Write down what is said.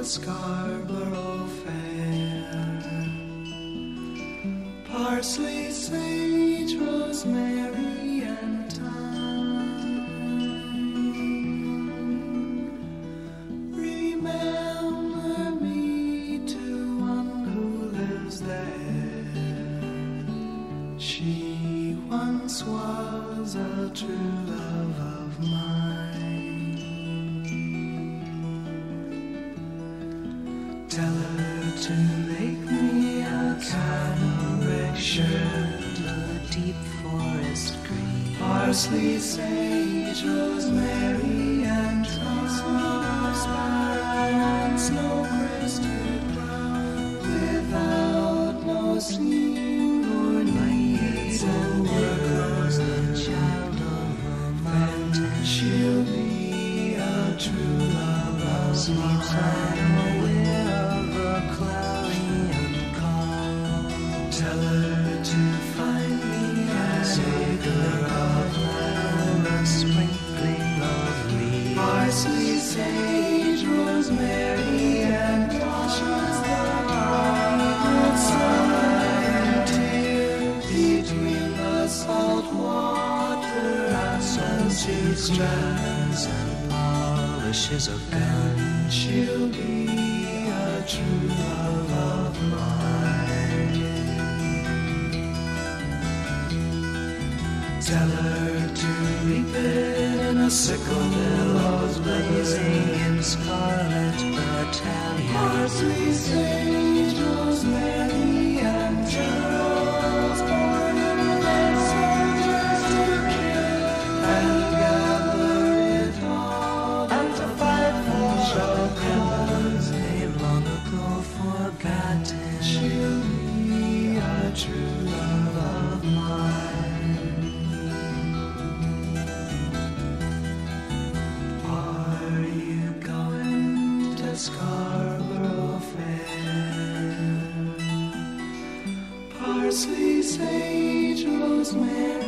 to Scarborough Fair. Parsley, sage, rosemary, and thyme. Remember me to one who lives there. She once was a true love of mine. Tell her to make me a cambric shirt, a deep forest green, parsley, sage, rosemary, and thyme, and snow-crested brown, without no seam or needs and words. The child of a mountain, she'll be a true love of mine. Tell her to find me a acre of land, a sprinkling of leaves, parsley, sage, rosemary, and washes the bright sun tear between the salt water and she strands and polishes a gun. She'll be a true love of mine. Tell her to reap it in a sickle, billows blazing in scarlet battalion, parsley, sage, rosemary, and geraniums, born in the soldiers to kill, and gather it all, and to fight for a cause they've long ago forgotten. She'll be a true love of mine. Scarborough Fair. Parsley, sage, rosemary,